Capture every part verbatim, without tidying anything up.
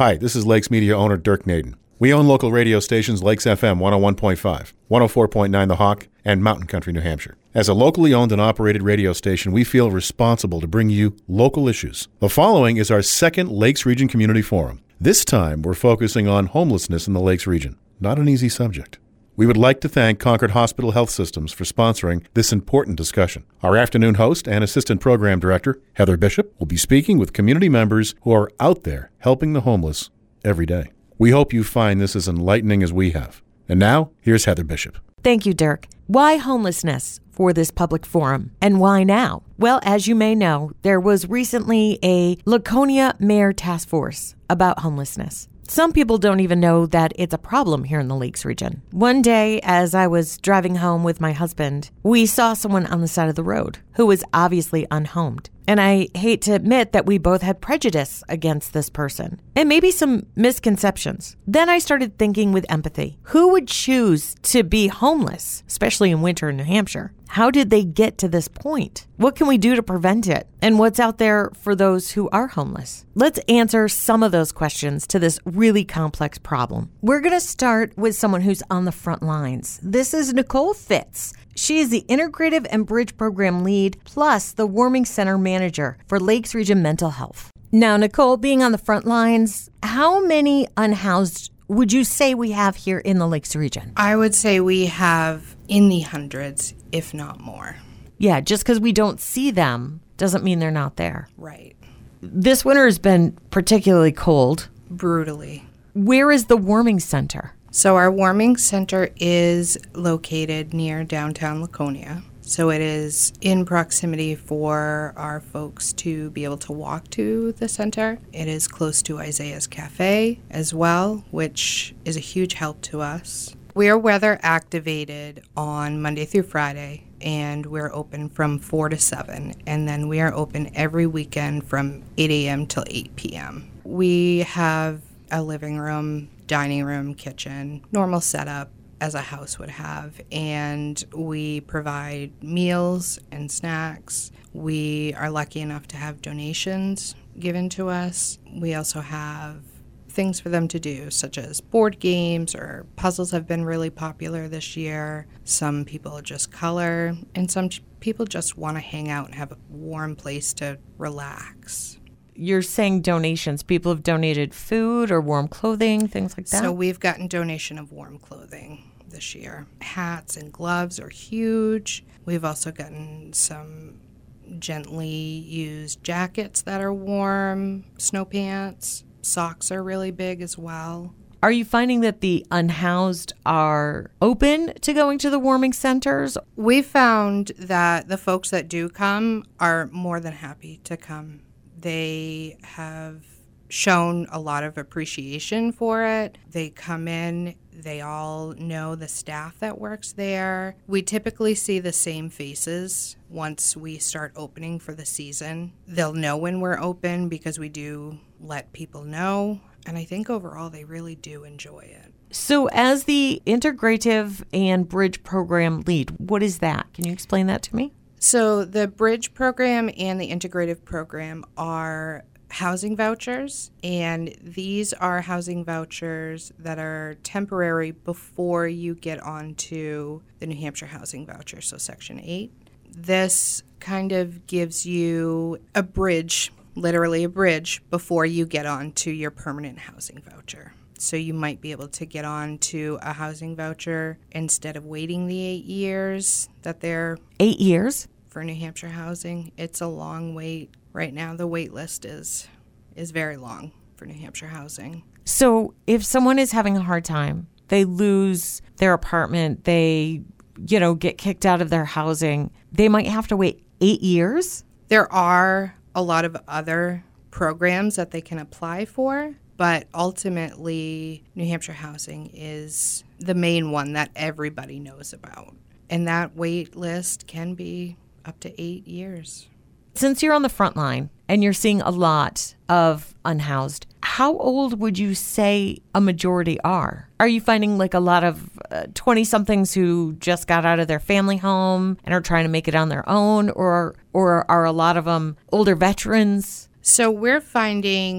Hi, this is Lakes Media owner Dirk Naden. We own local radio stations Lakes F M one oh one point five, one oh four point nine The Hawk, and Mountain Country, New Hampshire. As a locally owned and operated radio station, we feel responsible to bring you local issues. The following is our second Lakes Region Community Forum. This time, we're focusing on homelessness in the Lakes Region. Not an easy subject. We would like to thank Concord Hospital Health Systems for sponsoring this important discussion. Our afternoon host and Assistant Program Director, Heather Bishop, will be speaking with community members who are out there helping the homeless every day. We hope you find this as enlightening as we have. And now, here's Heather Bishop. Thank you, Dirk. Why homelessness for this public forum? And why now? Well, as you may know, there was recently a Laconia Mayor Task Force about homelessness. Some people don't even know that it's a problem here in the Lakes region. One day, as I was driving home with my husband, we saw someone on the side of the road who was obviously unhomed. And I hate to admit that we both had prejudice against this person and maybe some misconceptions. Then I started thinking with empathy. Who would choose to be homeless, especially in winter in New Hampshire? How did they get to this point? What can we do to prevent it? And what's out there for those who are homeless? Let's answer some of those questions to this really complex problem. We're going to start with someone who's on the front lines. This is Nicole Fitz. She is the Integrative and Bridge Program Lead, plus the Warming Center Manager for Lakes Region Mental Health. Now, Nicole, being on the front lines, how many unhoused would you say we have here in the Lakes region? I would say we have in the hundreds, if not more. Yeah, just because we don't see them doesn't mean they're not there. Right. This winter has been particularly cold. Brutally. Where is the warming center? So our warming center is located near downtown Laconia. So it is in proximity for our folks to be able to walk to the center. It is close to Isaiah's Cafe as well, which is a huge help to us. We are weather activated on Monday through Friday, and we're open from four to seven. And then we are open every weekend from eight a.m. till eight p.m. We have a living room, dining room, kitchen, normal setup as a house would have, and we provide meals and snacks. We are lucky enough to have donations given to us. We also have things for them to do, such as board games or puzzles have been really popular this year. Some people just color, and some people just want to hang out and have a warm place to relax. You're saying donations. People have donated food or warm clothing, things like that? So we've gotten donation of warm clothing this year. Hats and gloves are huge. We've also gotten some gently used jackets that are warm, snow pants. Socks are really big as well. Are you finding that the unhoused are open to going to the warming centers? We found that the folks that do come are more than happy to come. They have shown a lot of appreciation for it. They come in, they all know the staff that works there. We typically see the same faces once we start opening for the season. They'll know when we're open because we do let people know. And I think overall they really do enjoy it. So as the Integrative and Bridge Program Lead, what is that? Can you explain that to me? So the Bridge Program and the Integrative Program are housing vouchers, and these are housing vouchers that are temporary before you get onto the New Hampshire Housing Voucher, so Section eight. This kind of gives you a bridge, literally a bridge, before you get onto your permanent housing voucher. So you might be able to get on to a housing voucher instead of waiting the eight years that they're... Eight years? For New Hampshire housing. It's a long wait. Right now, the wait list is is very long for New Hampshire housing. So if someone is having a hard time, they lose their apartment, they, you know, get kicked out of their housing, they might have to wait eight years? There are a lot of other programs that they can apply for, but ultimately, New Hampshire housing is the main one that everybody knows about. And that wait list can be up to eight years. Since you're on the front line and you're seeing a lot of unhoused, how old would you say a majority are? Are you finding like a lot of uh, twenty-somethings who just got out of their family home and are trying to make it on their own, or or are a lot of them older veterans? So we're finding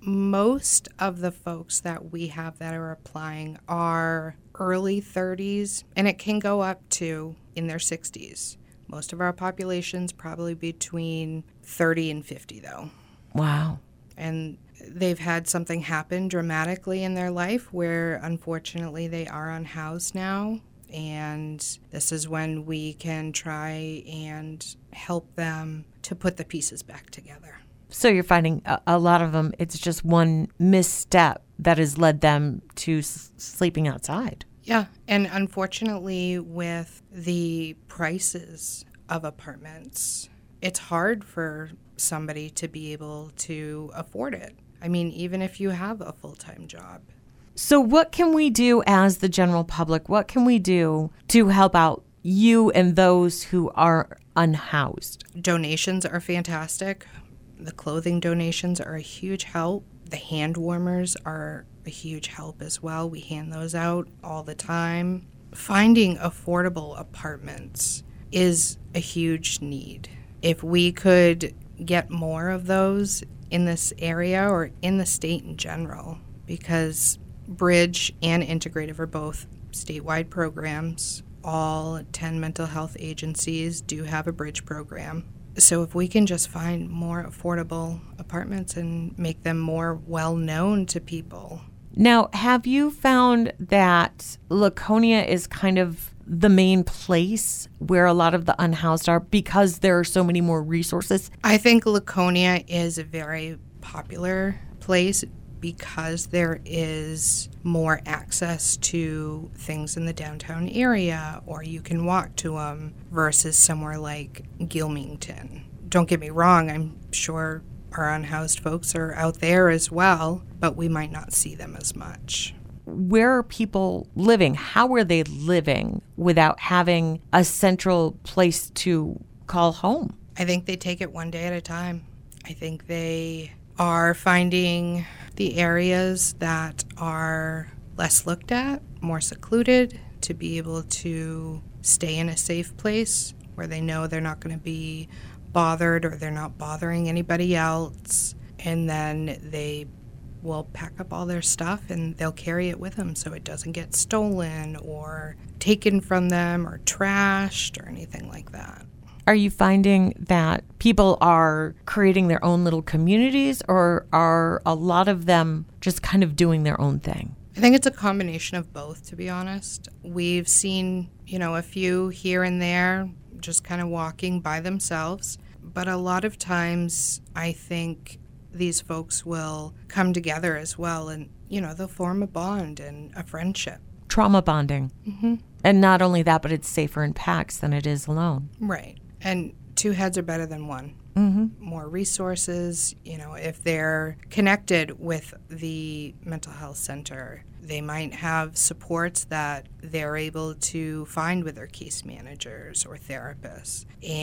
Most of the folks that we have that are applying are early thirties, and it can go up to in their sixties. Most of our population's probably between thirty and fifty, though. Wow. And they've had something happen dramatically in their life where, unfortunately, they are unhoused now. And this is when we can try and help them to put the pieces back together. So you're finding a, a lot of them, it's just one misstep that has led them to s- sleeping outside. Yeah, and unfortunately, with the prices of apartments, it's hard for somebody to be able to afford it. I mean, even if you have a full-time job. So what can we do as the general public? What can we do to help out you and those who are unhoused? Donations are fantastic. The clothing donations are a huge help. The hand warmers are a huge help as well. We hand those out all the time. Finding affordable apartments is a huge need. If we could get more of those in this area or in the state in general, because Bridge and Integrative are both statewide programs. All ten mental health agencies do have a Bridge program. So if we can just find more affordable apartments and make them more well-known to people. Now, have you found that Laconia is kind of the main place where a lot of the unhoused are because there are so many more resources? I think Laconia is a very popular place because there is more access to things in the downtown area, or you can walk to them, versus somewhere like Gilmington. Don't get me wrong, I'm sure our unhoused folks are out there as well, but we might not see them as much. Where are people living? How are they living without having a central place to call home? I think they take it one day at a time. I think they are finding the areas that are less looked at, more secluded, to be able to stay in a safe place where they know they're not going to be bothered or they're not bothering anybody else. And then they will pack up all their stuff and they'll carry it with them so it doesn't get stolen or taken from them or trashed or anything like that. Are you finding that people are creating their own little communities, or are a lot of them just kind of doing their own thing? I think it's a combination of both, to be honest. We've seen, you know, a few here and there just kind of walking by themselves. But a lot of times I think these folks will come together as well and, you know, they'll form a bond and a friendship. Trauma bonding. Mm-hmm. And not only that, but it's safer in packs than it is alone. Right. And two heads are better than one. Mm-hmm. More resources, you know, if they're connected with the mental health center, they might have supports that they're able to find with their case managers or therapists,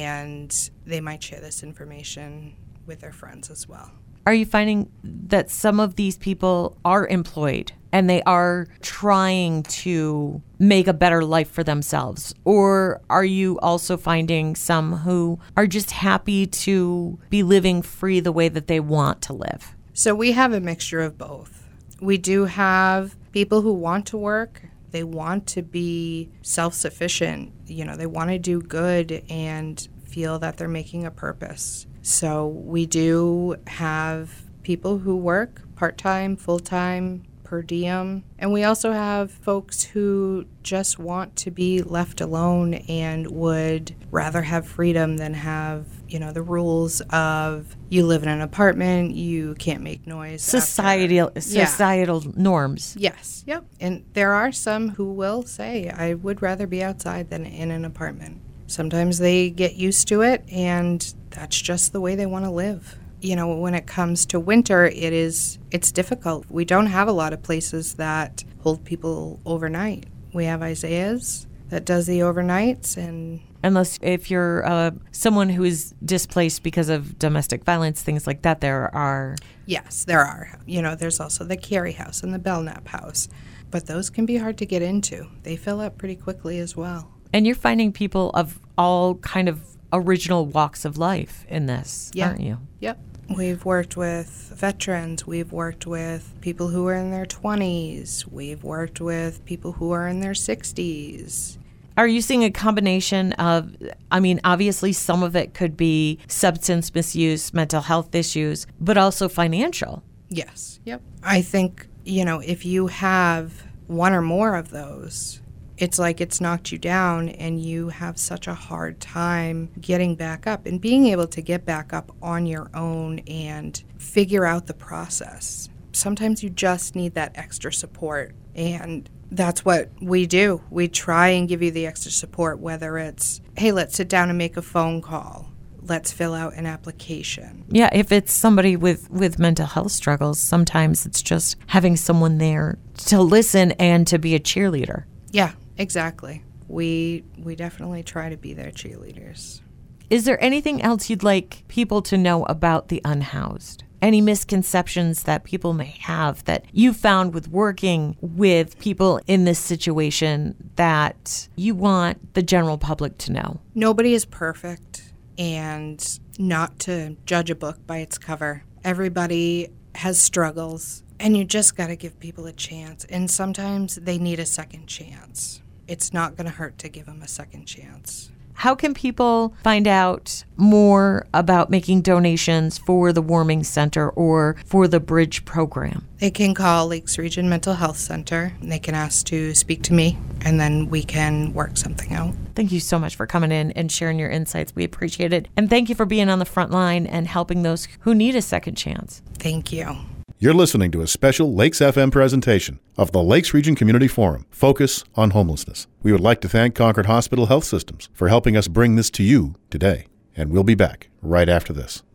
and they might share this information with their friends as well. Are you finding that some of these people are employed and they are trying to make a better life for themselves? Or are you also finding some who are just happy to be living free the way that they want to live? So we have a mixture of both. We do have people who want to work. They want to be self-sufficient. You know, they want to do good and feel that they're making a purpose. So we do have people who work part-time, full-time, per diem. And we also have folks who just want to be left alone and would rather have freedom than have, you know, the rules of you live in an apartment, you can't make noise. Societal, after. societal Yeah. norms. Yes, yep. And there are some who will say, I would rather be outside than in an apartment. Sometimes they get used to it, and that's just the way they want to live. You know, when it comes to winter, it is, it's difficult. We don't have a lot of places that hold people overnight. We have Isaiah's that does the overnights, and unless if you're uh, someone who is displaced because of domestic violence, things like that, there are. Yes, there are. You know, there's also the Carey House and the Belknap House, but those can be hard to get into. They fill up pretty quickly as well. And you're finding people of all kind of original walks of life in this, yeah. aren't you? Yep. We've worked with veterans. We've worked with people who are in their twenties. We've worked with people who are in their sixties. Are you seeing a combination of, I mean, obviously some of it could be substance misuse, mental health issues, but also financial? Yes. Yep. I think, you know, if you have one or more of those, it's like it's knocked you down and you have such a hard time getting back up and being able to get back up on your own and figure out the process. Sometimes you just need that extra support, and that's what we do. We try and give you the extra support, whether it's, hey, let's sit down and make a phone call. Let's fill out an application. Yeah, if it's somebody with, with mental health struggles, sometimes it's just having someone there to listen and to be a cheerleader. Yeah, exactly. We we definitely try to be their cheerleaders. Is there anything else you'd like people to know about the unhoused? Any misconceptions that people may have that you found with working with people in this situation that you want the general public to know? Nobody is perfect, and not to judge a book by its cover. Everybody has struggles, and you just got to give people a chance. And sometimes they need a second chance. It's not going to hurt to give them a second chance. How can people find out more about making donations for the Warming Center or for the Bridge program? They can call Lakes Region Mental Health Center, and they can ask to speak to me, and then we can work something out. Thank you so much for coming in and sharing your insights. We appreciate it. And thank you for being on the front line and helping those who need a second chance. Thank you. You're listening to a special Lakes F M presentation of the Lakes Region Community Forum, Focus on Homelessness. We would like to thank Concord Hospital Health Systems for helping us bring this to you today. And we'll be back right after this.